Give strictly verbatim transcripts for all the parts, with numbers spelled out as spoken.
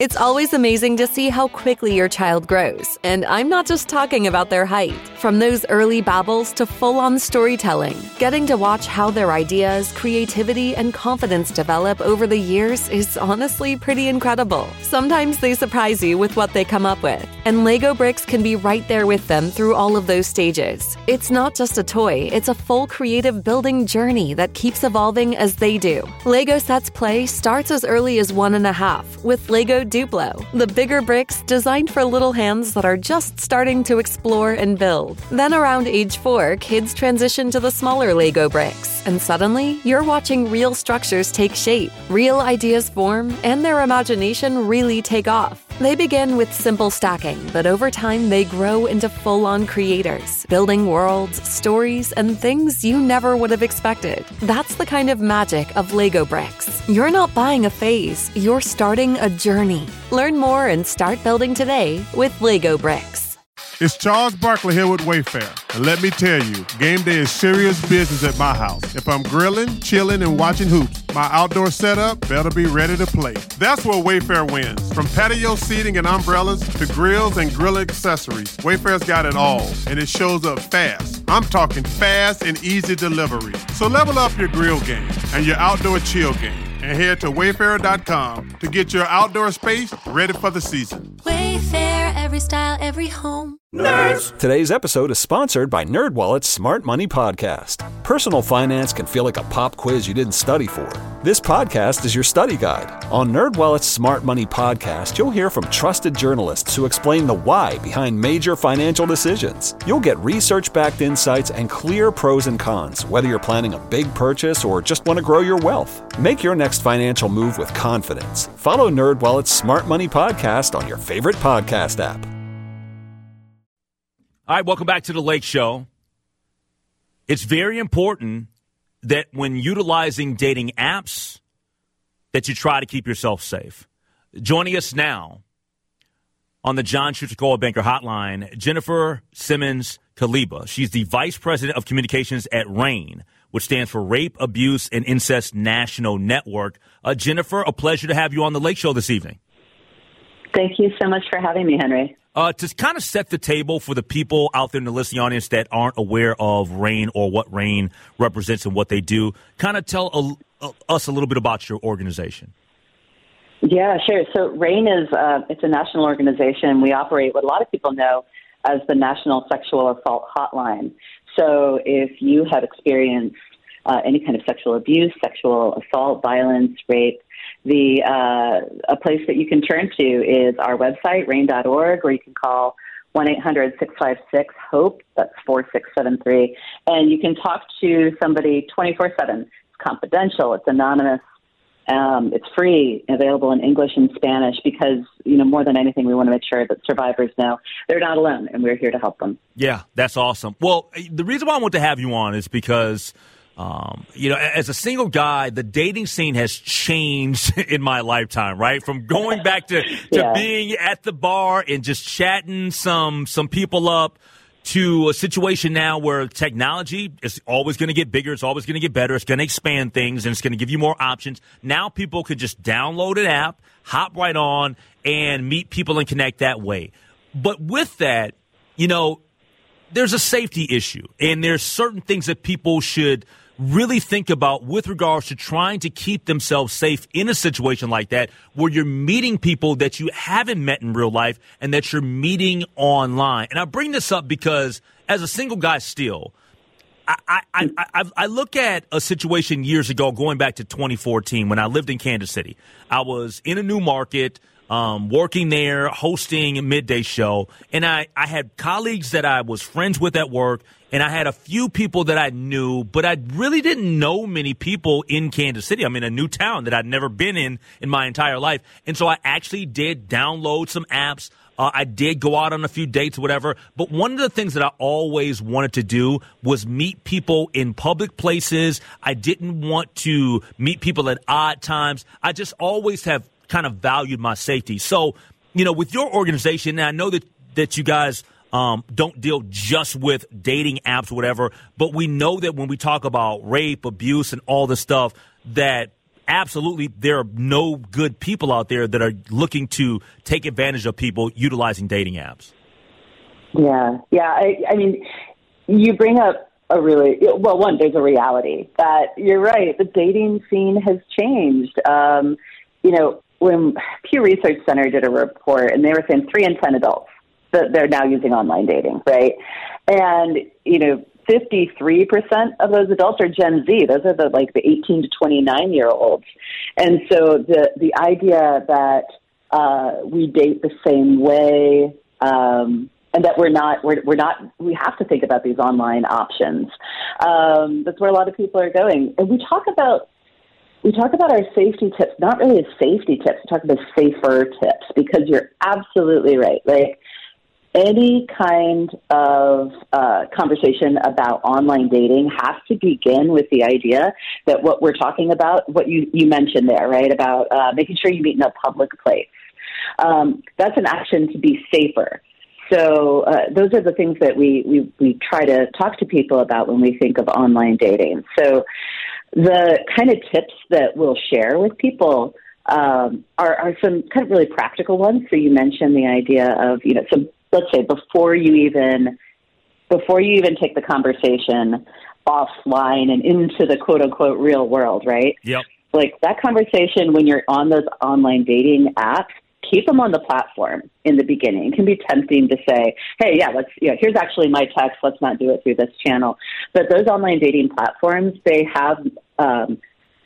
It's always amazing to see how quickly your child grows, and I'm not just talking about their height. From those early babbles to full-on storytelling, getting to watch how their ideas, creativity, and confidence develop over the years is honestly pretty incredible. Sometimes they surprise you with what they come up with, and Lego Bricks can be right there with them through all of those stages. It's not just a toy, it's a full creative building journey that keeps evolving as they do. Lego Sets Play starts as early as one and a half with Lego Duplo, the bigger bricks designed for little hands that are just starting to explore and build. Then around age four, kids transition to the smaller Lego bricks, and suddenly you're watching real structures take shape, real ideas form, and their imagination really take off. They begin with simple stacking, but over time they grow into full-on creators, building worlds, stories, and things you never would have expected. That's the kind of magic of Lego Bricks. You're not buying a phase, you're starting a journey. Learn more and start building today with Lego Bricks. It's Charles Barkley here with Wayfair. And let me tell you, game day is serious business at my house. If I'm grilling, chilling, and watching hoops, my outdoor setup better be ready to play. That's where Wayfair wins. From patio seating and umbrellas to grills and grill accessories, Wayfair's got it all, and it shows up fast. I'm talking fast and easy delivery. So level up your grill game and your outdoor chill game, and head to wayfair dot com to get your outdoor space ready for the season. Wayfair, every style, every home. Nerds! Today's episode is sponsored by NerdWallet's Smart Money Podcast. Personal finance can feel like a pop quiz you didn't study for. This podcast is your study guide. On NerdWallet's Smart Money Podcast, you'll hear from trusted journalists who explain the why behind major financial decisions. You'll get research-backed insights and clear pros and cons, whether you're planning a big purchase or just want to grow your wealth. Make your next financial move with confidence. Follow NerdWallet's Smart Money Podcast on your favorite podcast app. All right, welcome back to the Lake Show. It's very important that when utilizing dating apps, that you try to keep yourself safe. Joining us now on the John Schuster Banker Hotline, Jennifer Simmons Kaliba. She's the Vice President of Communications at RAIN, which stands for Rape, Abuse, and Incest National Network. Uh, Jennifer, a pleasure to have you on the Lake Show this evening. Thank you so much for having me, Henry. Uh, to kind of set the table for the people out there in the listening audience that aren't aware of RAIN or what RAIN represents and what they do, kind of tell a, a, us a little bit about your organization. Yeah, sure. So RAIN is uh, it's a national organization. We operate what a lot of people know as the National Sexual Assault Hotline. So if you have experienced uh, any kind of sexual abuse, sexual assault, violence, rape, The uh, a place that you can turn to is our website, rain dot org, or you can call one eight hundred six five six HOPE, that's four six seven three, and you can talk to somebody twenty-four seven. It's confidential, it's anonymous, um, it's free, available in English and Spanish because, you know, more than anything, we want to make sure that survivors know they're not alone, and we're here to help them. Yeah, that's awesome. Well, the reason why I want to have you on is because Um, you know, as a single guy, the dating scene has changed in my lifetime, right? From going back to, to yeah. being at the bar and just chatting some, some people up to a situation now where technology is always going to get bigger. It's always going to get better. It's going to expand things and it's going to give you more options. Now people could just download an app, hop right on and meet people and connect that way. But with that, you know, there's a safety issue and there's certain things that people should really think about with regards to trying to keep themselves safe in a situation like that where you're meeting people that you haven't met in real life and that you're meeting online. And I bring this up because as a single guy still, I, I, I, I, I look at a situation years ago going back to twenty fourteen when I lived in Kansas City. I was in a new market, um, working there, hosting a midday show, and I, I had colleagues that I was friends with at work, and I had a few people that I knew, but I really didn't know many people in Kansas City. I'm in a new town that I'd never been in in my entire life, and so I actually did download some apps. Uh, I did go out on a few dates, whatever, but one of the things that I always wanted to do was meet people in public places. I didn't want to meet people at odd times. I just always have kind of valued my safety. So, you know, with your organization, and I know that, that you guys um, don't deal just with dating apps or whatever, but we know that when we talk about rape, abuse, and all this stuff, that absolutely there are no good people out there that are looking to take advantage of people utilizing dating apps. Yeah, yeah. I, I mean, you bring up a really, well, one, there's a reality that you're right. The dating scene has changed. Um, you know, when Pew Research Center did a report, and they were saying three in ten adults that they're now using online dating, right? And, you know, fifty-three percent of those adults are Gen Z. Those are the, like, the eighteen to twenty-nine year olds. And so the, the idea that uh, we date the same way, um, and that we're not, we're, we're not, we have to think about these online options. Um, that's where a lot of people are going. And we talk about, we talk about our safety tips, not really as safety tips, we talk about safer tips, because you're absolutely right. Like, any kind of uh, conversation about online dating has to begin with the idea that what we're talking about, what you, you mentioned there, right, about uh, making sure you meet in a public place. Um, that's an action to be safer. So uh, those are the things that we, we, we try to talk to people about when we think of online dating. So the kind of tips that we'll share with people um, are, are some kind of really practical ones. So you mentioned the idea of, you know, some, let's say before you even before you even take the conversation offline and into the quote unquote real world, right? Yep. Like that conversation when you're on those online dating apps, keep them on the platform in the beginning. It can be tempting to say, hey, yeah, let's, you know, here's actually my text. Let's not do it through this channel. But those online dating platforms, they have um,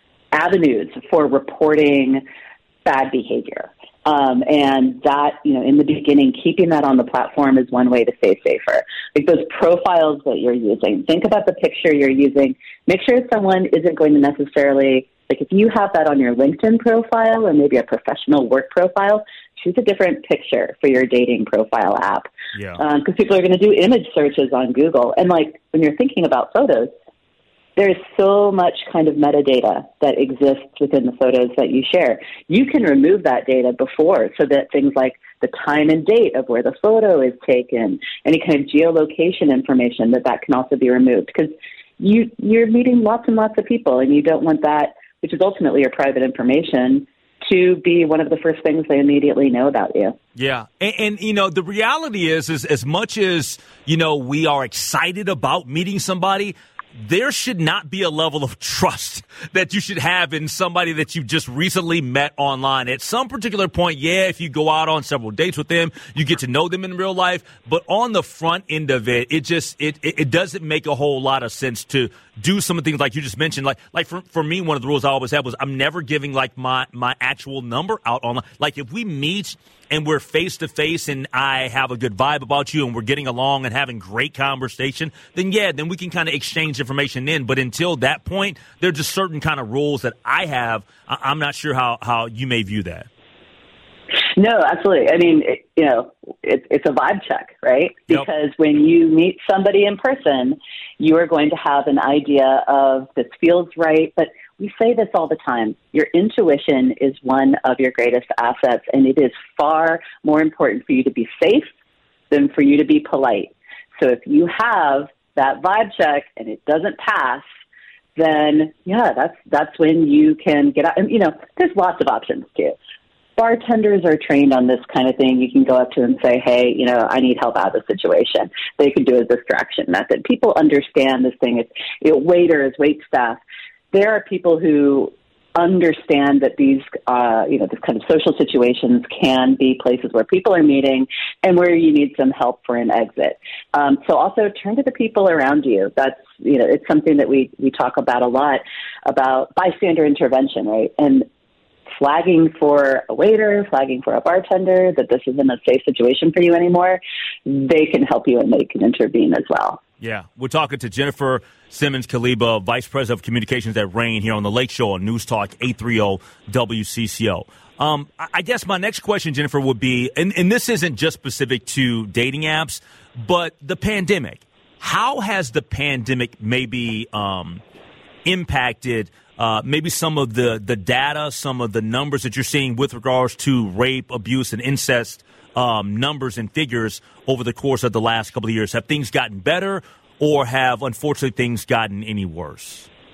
avenues for reporting bad behavior. Um, and that, you know, in the beginning, keeping that on the platform is one way to stay safer. Like those profiles that you're using, think about the picture you're using. Make sure someone isn't going to necessarily, like if you have that on your LinkedIn profile or maybe a professional work profile, choose a different picture for your dating profile app. Yeah. Um, because people are going to do image searches on Google. And like when you're thinking about photos, there's so much kind of metadata that exists within the photos that you share. You can remove that data before so that things like the time and date of where the photo is taken, any kind of geolocation information, that that can also be removed. Because you, you're meeting lots and lots of people, and you don't want that, which is ultimately your private information, to be one of the first things they immediately know about you. Yeah. And, and, you know, the reality is, is as much as, you know, we are excited about meeting somebody, there should not be a level of trust that you should have in somebody that you just recently met online. At some particular point, yeah, if you go out on several dates with them, you get to know them in real life. But on the front end of it, it just it it, it doesn't make a whole lot of sense to do some of the things like you just mentioned. Like like for, for me, one of the rules I always had was I'm never giving like my, my actual number out online. Like if we meet and we're face-to-face and I have a good vibe about you and we're getting along and having great conversation, then, yeah, then we can kind of exchange information then. But until that point, there are just certain kind of rules that I have. I- I'm not sure how, how you may view that. No, absolutely. I mean, it, you know, it, it's a vibe check, right? Yep. Because when you meet somebody in person, you are going to have an idea of this feels right, but we say this all the time. Your intuition is one of your greatest assets, and it is far more important for you to be safe than for you to be polite. So if you have that vibe check and it doesn't pass, then, yeah, that's that's when you can get out. And, you know, there's lots of options, too. Bartenders are trained on this kind of thing. You can go up to them and say, hey, you know, I need help out of the situation. They can do a distraction method. People understand this thing. It's it, waiters, wait staff. There are people who understand that these, uh, you know, this kind of social situations can be places where people are meeting and where you need some help for an exit. Um, so also turn to the people around you. That's, you know, it's something that we, we talk about a lot, about bystander intervention, right? And flagging for a waiter, flagging for a bartender, that this isn't a safe situation for you anymore, they can help you and they can intervene as well. Yeah, we're talking to Jennifer Simmons-Kaliba, Vice President of Communications at RAIN here on the Lake Show on News Talk eight thirty W C C O. Um, I guess my next question, Jennifer, would be, and, and this isn't just specific to dating apps, but the pandemic. How has the pandemic maybe um, impacted uh, maybe some of the, the data, some of the numbers that you're seeing with regards to rape, abuse, and incest um, numbers and figures over the course of the last couple of years? Have things gotten better, or have, unfortunately, things gotten any worse?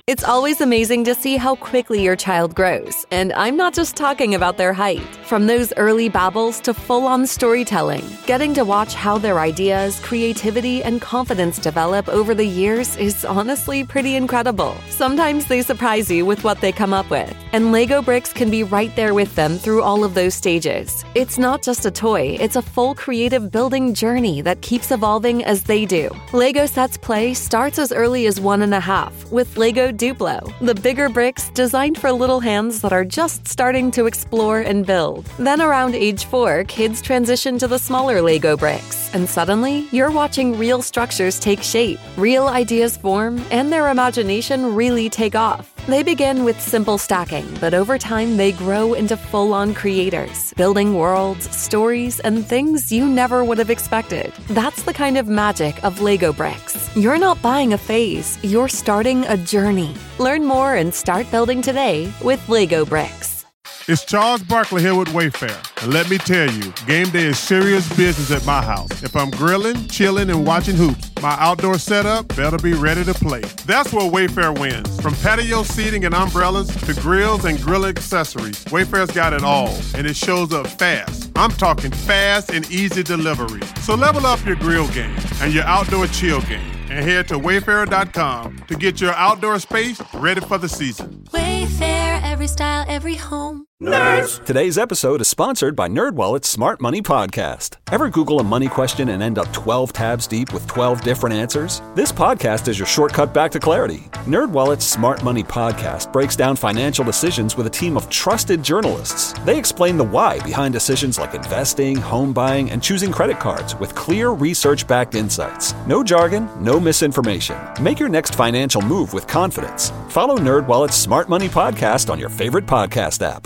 It's always amazing to see how quickly your child grows, and I'm not just talking about their height. From those early babbles to full-on storytelling, getting to watch how their ideas, creativity, and confidence develop over the years is honestly pretty incredible. Sometimes they surprise you with what they come up with, and Lego Bricks can be right there with them through all of those stages. It's not just a toy, it's a full creative building journey that keeps evolving as they do. Lego Sets Play starts as early as one and a half with Lego Duplo, the bigger bricks designed for little hands that are just starting to explore and build. Then around age four, kids transition to the smaller Lego bricks, and suddenly you're watching real structures take shape, real ideas form, and their imagination really take off. They begin with simple stacking, but over time they grow into full-on creators, building worlds, stories, and things you never would have expected. That's the kind of magic of Lego Bricks. You're not buying a phase, you're starting a journey. Learn more and start building today with Lego Bricks. It's Charles Barkley here with Wayfair. And let me tell you, game day is serious business at my house. If I'm grilling, chilling, and watching hoops, my outdoor setup better be ready to play. That's where Wayfair wins. From patio seating and umbrellas to grills and grill accessories, Wayfair's got it all, and it shows up fast. I'm talking fast and easy delivery. So level up your grill game and your outdoor chill game, and head to wayfair dot com to get your outdoor space ready for the season. Wayfair, every style, every home. Nerds! Today's episode is sponsored by NerdWallet's Smart Money Podcast. Ever Google a money question and end up twelve tabs deep with twelve different answers? This podcast is your shortcut back to clarity. NerdWallet's Smart Money Podcast breaks down financial decisions with a team of trusted journalists. They explain the why behind decisions like investing, home buying, and choosing credit cards with clear research-backed insights. No jargon, no misinformation. Make your next financial move with confidence. Follow NerdWallet's Smart Money Podcast on your favorite podcast app.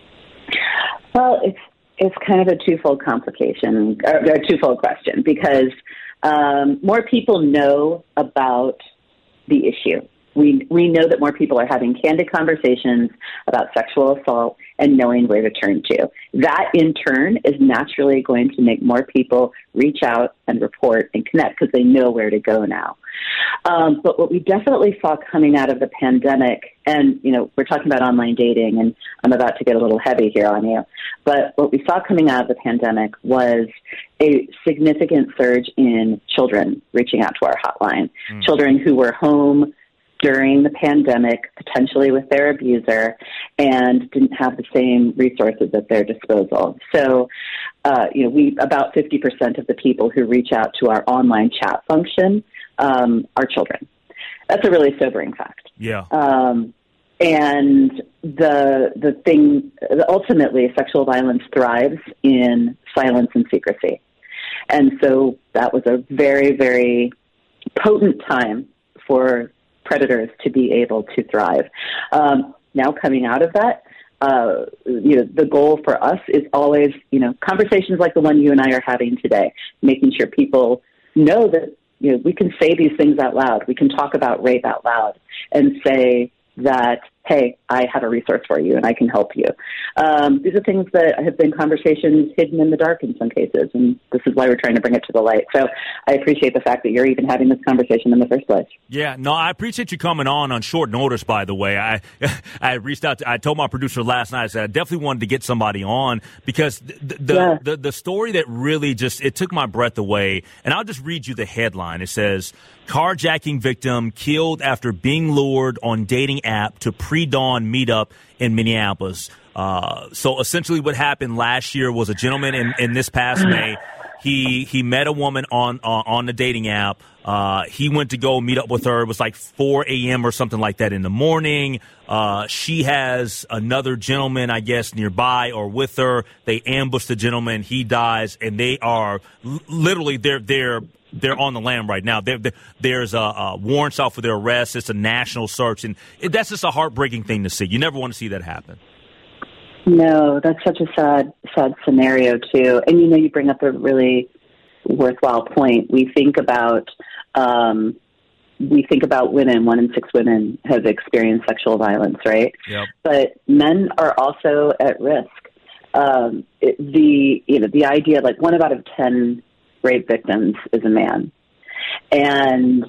Well, it's it's kind of a twofold complication, or a twofold question, because um, more people know about the issue. We we know that more people are having candid conversations about sexual assault and knowing where to turn to. That, in turn, is naturally going to make more people reach out and report and connect because they know where to go now. Um, but what we definitely saw coming out of the pandemic, and, you know, we're talking about online dating, and I'm about to get a little heavy here on you, but what we saw coming out of the pandemic was a significant surge in children reaching out to our hotline, mm. children who were home during the pandemic, potentially with their abuser, and didn't have the same resources at their disposal. So, uh, you know, we about fifty percent of the people who reach out to our online chat function um, are children. That's a really sobering fact. Yeah. Um, and the the thing, ultimately, sexual violence thrives in silence and secrecy. And so that was a very, very potent time for predators to be able to thrive. Um, now coming out of that, uh, you know, the goal for us is always, you know, conversations like the one you and I are having today, making sure people know that, you know, we can say these things out loud. We can talk about rape out loud and say that, hey, I have a resource for you and I can help you. Um, these are things that have been conversations hidden in the dark in some cases, and this is why we're trying to bring it to the light. So I appreciate the fact that you're even having this conversation in the first place. Yeah, no, I appreciate you coming on on short notice, by the way. I I reached out to, I told my producer last night, I said I definitely wanted to get somebody on because the the, yeah. the the story that really just, it took my breath away, and I'll just read you the headline. It says, carjacking victim killed after being lured on dating app to pre-dawn meetup in Minneapolis. Uh, so essentially what happened last year was a gentleman in, in this past May, he he met a woman on uh, on the dating app. Uh, he went to go meet up with her. It was like four a.m. or something like that in the morning. Uh, she has another gentleman, I guess, nearby or with her. They ambush the gentleman. He dies, and they are literally they're they're they're on the lam right now. They're, they're, there's a, a warrants out for their arrest. It's a national search, and it, that's just a heartbreaking thing to see. You never want to see that happen. No, that's such a sad, sad scenario too. And you know, you bring up a really worthwhile point. We think about, um, we think about women. One in six women have experienced sexual violence, right? Yep. But men are also at risk. Um, it, the you know the idea, like one out of ten rape victims is a man, and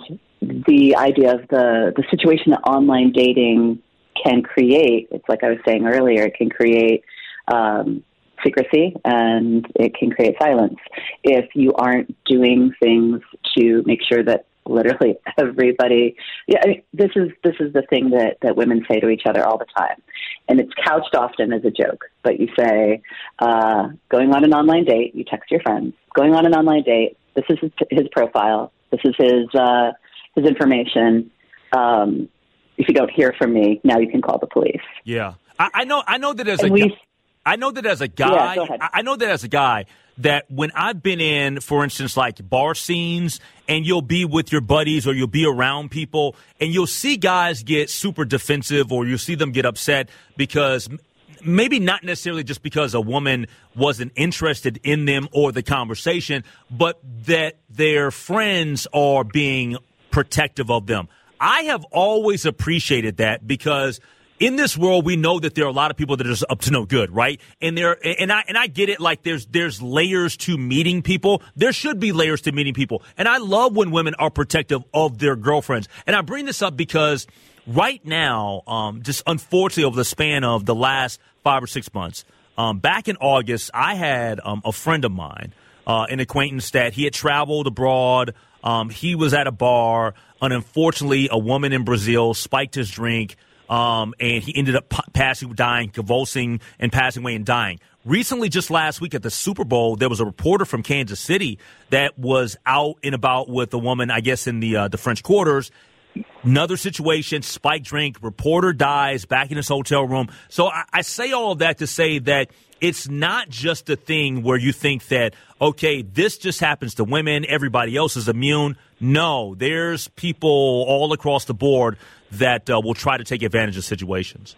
the idea of the, the situation that online dating can create, it's like I was saying earlier, it can create um, secrecy and it can create silence if you aren't doing things to make sure that literally everybody, yeah, I mean, this is this is the thing that, that women say to each other all the time. And it's couched often as a joke, but you say, uh, going on an online date, you text your friends, going on an online date, this is his, his profile, this is his uh, his information. Um, if you don't hear from me, now you can call the police. Yeah. I, I know I know that as and a we, guy, I know that as a guy, yeah, I, I know that as a guy, that when I've been in, for instance, like bar scenes, and you'll be with your buddies or you'll be around people, and you'll see guys get super defensive or you'll see them get upset because maybe not necessarily just because a woman wasn't interested in them or the conversation, but that their friends are being protective of them. I have always appreciated that because in this world, we know that there are a lot of people that are just up to no good, right? And there, and I and I get it. Like there's there's layers to meeting people. There should be layers to meeting people. And I love when women are protective of their girlfriends. And I bring this up because right now, um, just unfortunately, over the span of the last five or six months, um, back in August, I had um, a friend of mine, uh, an acquaintance that he had traveled abroad. Um, he was at a bar, and unfortunately, a woman in Brazil spiked his drink. Um, and he ended up p- passing, dying, convulsing, and passing away and dying. Recently, just last week at the Super Bowl, there was a reporter from Kansas City that was out and about with a woman, I guess, in the uh, the French Quarters. Another situation, spiked drink, reporter dies back in his hotel room. So I, I say all of that to say that it's not just a thing where you think that, okay, this just happens to women, everybody else is immune. No, there's people all across the board that uh, will try to take advantage of situations.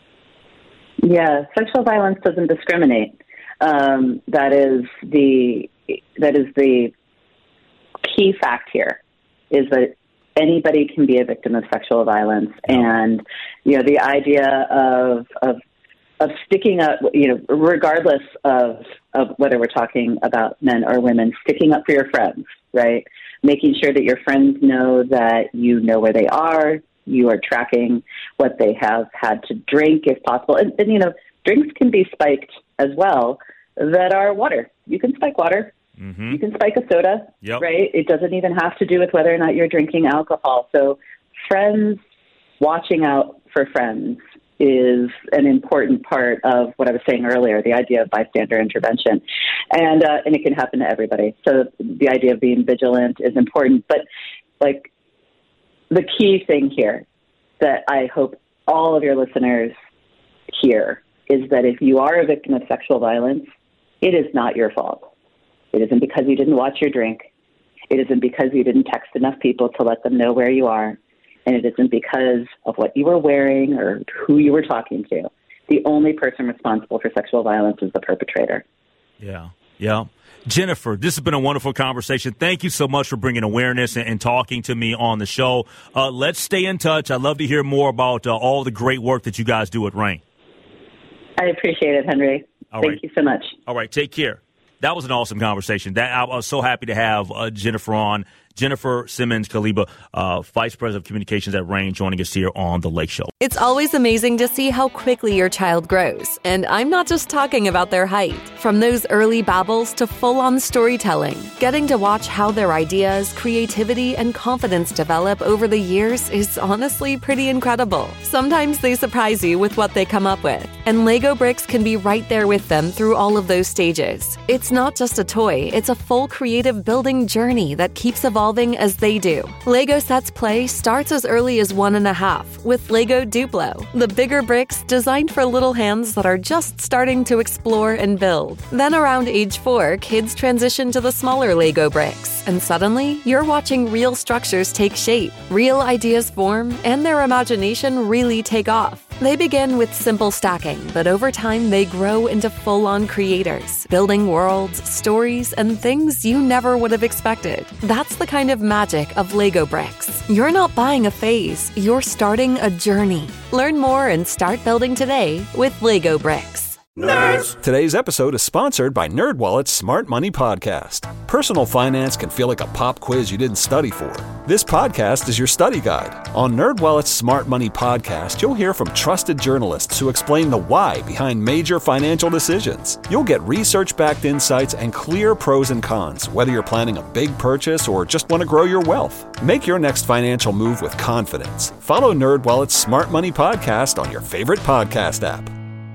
Yeah, sexual violence doesn't discriminate. Um, that is the that is the key fact here, is that anybody can be a victim of sexual violence, and you know the idea of of of sticking up, you know, regardless of of whether we're talking about men or women, sticking up for your friends, right? Making sure that your friends know that you know where they are. You are tracking what they have had to drink if possible. And, and, you know, drinks can be spiked as well that are water. You can spike water. Mm-hmm. You can spike a soda, yep. Right? It doesn't even have to do with whether or not you're drinking alcohol. So friends, watching out for friends is an important part of what I was saying earlier, the idea of bystander intervention. And, uh, and it can happen to everybody. So the idea of being vigilant is important. But, like, the key thing here that I hope all of your listeners hear is that if you are a victim of sexual violence, it is not your fault. It isn't because you didn't watch your drink. It isn't because you didn't text enough people to let them know where you are. And it isn't because of what you were wearing or who you were talking to. The only person responsible for sexual violence is the perpetrator. Yeah, yeah. Jennifer, this has been a wonderful conversation. Thank you so much for bringing awareness and, and talking to me on the show. Uh, let's stay in touch. I'd love to hear more about uh, all the great work that you guys do at RAINN. I appreciate it, Henry. All Thank right. you so much. All right, take care. That was an awesome conversation. That I was so happy to have uh, Jennifer on. Jennifer Simmons Kaliba, uh, Vice President of Communications at RAINN, joining us here on The Lake Show. It's always amazing to see how quickly your child grows. And I'm not just talking about their height. From those early babbles to full-on storytelling, getting to watch how their ideas, creativity, and confidence develop over the years is honestly pretty incredible. Sometimes they surprise you with what they come up with. And Lego Bricks can be right there with them through all of those stages. It's not just a toy, it's a full creative building journey that keeps evolving as they do. Lego Sets Play starts as early as one and a half with Lego Duplo, the bigger bricks designed for little hands that are just starting to explore and build. Then around age four, kids transition to the smaller Lego bricks, and suddenly you're watching real structures take shape, real ideas form, and their imagination really take off. They begin with simple stacking, but over time they grow into full-on creators, building worlds, stories, and things you never would have expected. That's the kind of magic of Lego Bricks. You're not buying a phase, you're starting a journey. Learn more and start building today with Lego Bricks. Nerds! Today's episode is sponsored by NerdWallet's Smart Money Podcast. Personal finance can feel like a pop quiz you didn't study for. This podcast is your study guide. On NerdWallet's Smart Money Podcast, you'll hear from trusted journalists who explain the why behind major financial decisions. You'll get research-backed insights and clear pros and cons, whether you're planning a big purchase or just want to grow your wealth. Make your next financial move with confidence. Follow NerdWallet's Smart Money Podcast on your favorite podcast app.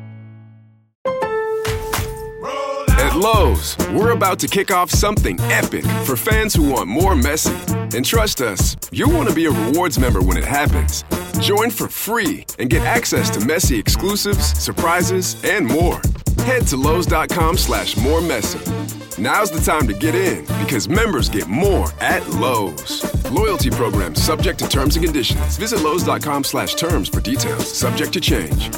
At Lowe's, we're about to kick off something epic for fans who want more Messi. And trust us, you'll want to be a rewards member when it happens. Join for free and get access to Messi exclusives, surprises, and more. Head to Lowe's.com slash more Messi. Now's the time to get in because members get more at Lowe's. Loyalty program subject to terms and conditions. Visit Lowe's.com slash terms for details. Subject to change.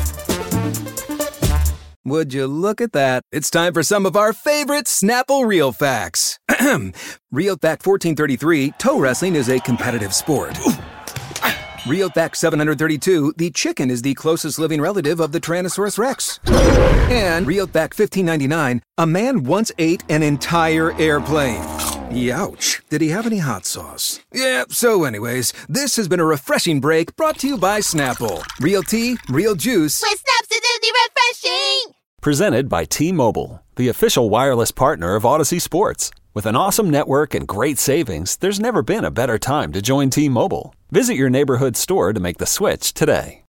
Would you look at that? It's time for some of our favorite Snapple Real Facts. Real Fact fourteen thirty-three, toe wrestling is a competitive sport. Real Fact seven hundred thirty-two, the chicken is the closest living relative of the Tyrannosaurus Rex. And Real Fact fifteen ninety-nine, a man once ate an entire airplane. Youch. Did he have any hot sauce? Yeah, so anyways, this has been a refreshing break brought to you by Snapple. Real tea, real juice. With Snap's acidity refreshing! Presented by T-Mobile, the official wireless partner of Odyssey Sports. With an awesome network and great savings, there's never been a better time to join T-Mobile. Visit your neighborhood store to make the switch today.